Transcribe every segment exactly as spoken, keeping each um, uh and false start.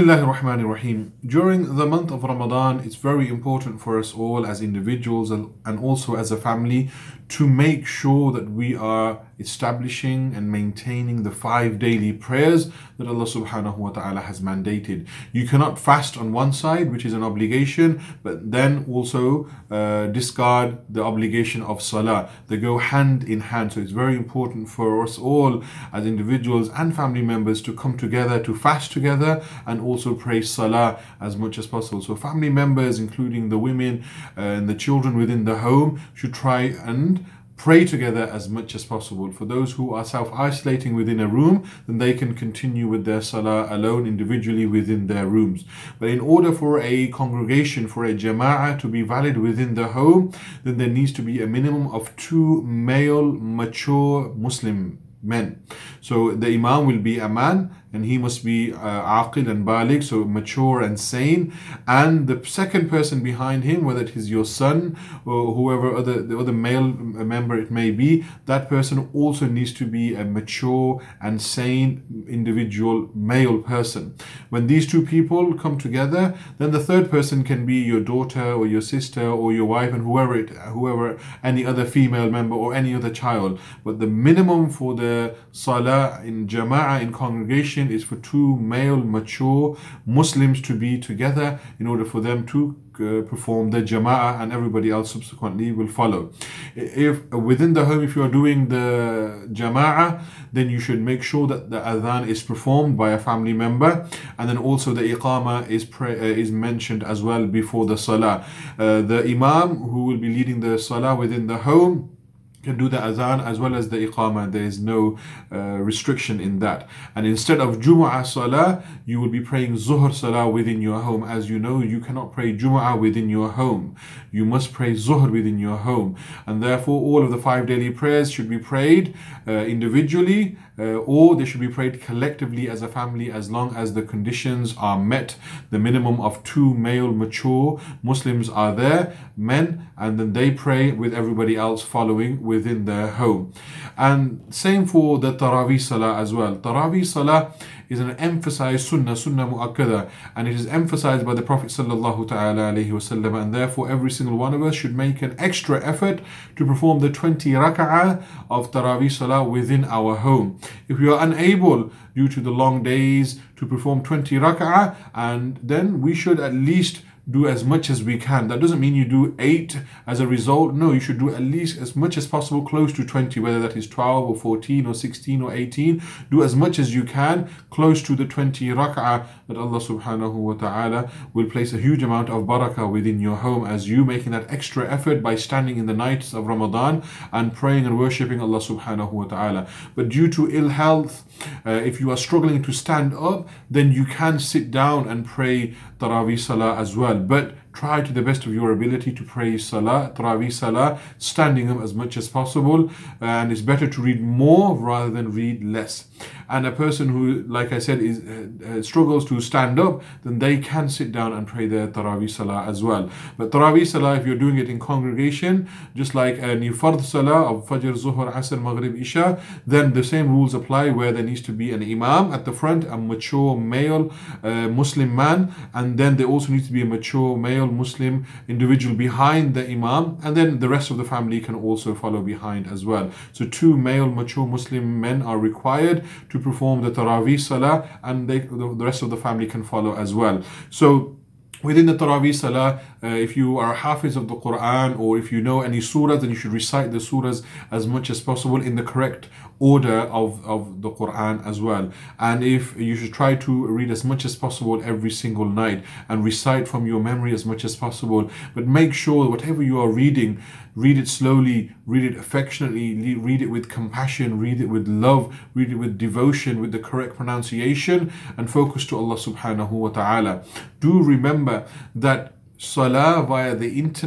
Bismillahir Rahmanir Rahim. During the month of Ramadan, it's very important for us all as individuals and also as a family to make sure that we are establishing and maintaining the five daily prayers that Allah subhanahu wa ta'ala has mandated. You cannot fast on one side, which is an obligation, but then also uh, discard the obligation of salah. They go hand in hand. So it's very important for us all as individuals and family members to come together, to fast together, and also pray salah as much as possible. So family members, including the women uh, and the children within the home, should try and pray together as much as possible. For those who are self-isolating within a room, then they can continue with their salah alone individually within their rooms. But in order for a congregation, for a jama'ah to be valid within the home, then there needs to be a minimum of two male mature Muslim men. So the imam will be a man, and he must be uh, aqil and baligh, so mature and sane. And the second person behind him, whether it is your son or whoever other the other male member it may be, that person also needs to be a mature and sane individual male person. When these two people come together, then the third person can be your daughter or your sister or your wife and whoever it, whoever any other female member or any other child. But the minimum for the salah in jama'ah, in congregation, is for two male mature Muslims to be together in order for them to uh, perform the jama'ah, and everybody else subsequently will follow. If within the home, if you are doing the jama'ah, then you should make sure that the adhan is performed by a family member, and then also the iqamah is pray, uh, is mentioned as well before the salah. Uh, the imam who will be leading the salah within the home can do the adhan as well as the iqamah. There is no uh, restriction in that. And instead of Jumu'ah salah, you will be praying Zuhr salah within your home. As you know, you cannot pray Jumu'ah within your home. You must pray Zuhr within your home. And therefore, all of the five daily prayers should be prayed uh, individually, uh, or they should be prayed collectively as a family, as long as the conditions are met. The minimum of two male mature Muslims are there, men, and then they pray with everybody else following within their home. And same for the Taraweeh Salah as well. Taraweeh Salah is an emphasized sunnah, sunnah mu'akkada, and it is emphasized by the Prophet sallallahu ta'ala alayhi wasallam, and therefore every single one of us should make an extra effort to perform the twenty raka'ah of Taraweeh Salah within our home. If you are unable due to the long days to perform twenty raka'ah, and then we should at least do as much as we can. That doesn't mean you do eight as a result. No, you should do at least as much as possible, close to twenty, whether that is twelve or fourteen or sixteen or eighteen. Do as much as you can, close to the twenty rak'ah, that Allah subhanahu wa ta'ala will place a huge amount of barakah within your home as you making that extra effort by standing in the nights of Ramadan and praying and worshipping Allah subhanahu wa ta'ala. But due to ill health, uh, if you are struggling to stand up, then you can sit down and pray Taraweeh Salah as well. But try to the best of your ability to pray Salah, Taraweeh Salah, standing up as much as possible. And it's better to read more rather than read less. And a person who, like I said, is uh, struggles to stand up, then they can sit down and pray their Taraweeh Salah as well. But Taraweeh Salah, if you're doing it in congregation, just like a new Fard Salah of Fajr, Zuhr, Asr, Maghrib, Isha, then the same rules apply, where there needs to be an imam at the front, a mature male uh, Muslim man, and then there also needs to be a mature male Muslim individual behind the imam, and then the rest of the family can also follow behind as well. So two male mature Muslim men are required to perform the Taraweeh Salah, and they, the, the rest of the family can follow as well. So within the Taraweeh Salah, uh, if you are hafiz of the Quran, or if you know any surahs, then you should recite the surahs as much as possible in the correct order of, of the Quran as well. And if you should try to read as much as possible every single night and recite from your memory as much as possible. But make sure whatever you are reading, read it slowly, read it affectionately, read it with compassion, read it with love, read it with devotion, with the correct pronunciation, and focus to Allah subhanahu wa ta'ala. Do remember that salah via the internet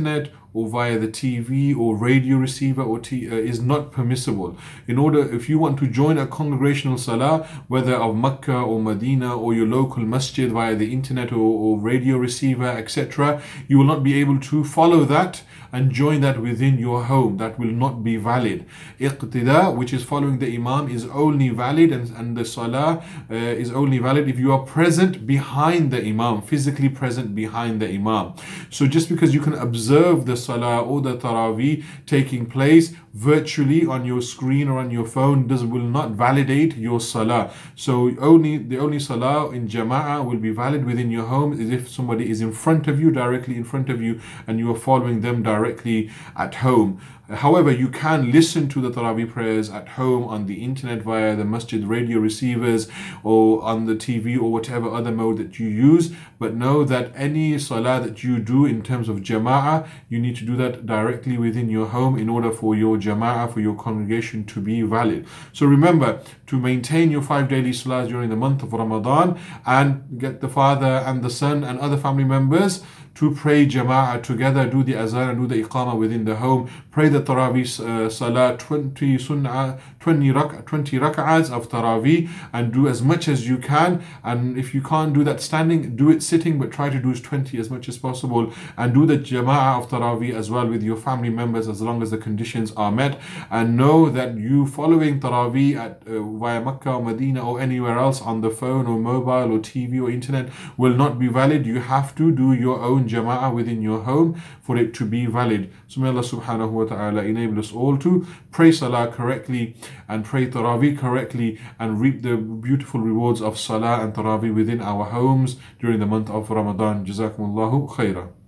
or via the T V or radio receiver or t- uh, is not permissible. In order, if you want to join a congregational salah, whether of Mecca or Medina or your local masjid via the internet or, or radio receiver, et cetera, you will not be able to follow that and join that within your home. That will not be valid. Iqtida, which is following the Imam, is only valid, and, and the salah uh, is only valid if you are present behind the Imam, physically present behind the Imam. So just because you can observe the salah or the Taraweeh taking place virtually on your screen or on your phone does will not validate your salah. So only the only salah in jama'ah will be valid within your home is if somebody is in front of you, directly in front of you, and you are following them directly at home. However, you can listen to the Taraweeh prayers at home on the internet via the masjid radio receivers or on the T V or whatever other mode that you use. But know that any salah that you do in terms of jama'ah, you need to do that directly within your home in order for your jama'ah, for your congregation to be valid. So remember to maintain your five daily salahs during the month of Ramadan and get the father and the son and other family members to pray jama'ah together, do the azan and do the iqamah within the home, pray the Taraweeh uh, salah, twenty sunnah, twenty, rak- twenty rak'ahs of Taraweeh, and do as much as you can. And if you can't do that standing, do it sitting, but try to do twenty as much as possible, and do the jama'ah of Taraweeh as well with your family members as long as the conditions are met. And know that you following Taraweeh at, uh, via Mecca or Medina or anywhere else on the phone or mobile or T V or internet will not be valid. You have to do your own jama'ah within your home for it to be valid. So may Allah subhanahu wa ta'ala enable us all to pray salah correctly and pray Taraweeh correctly and reap the beautiful rewards of salah and Taraweeh within our homes during the month of Ramadan. Jazakumullahu khairah.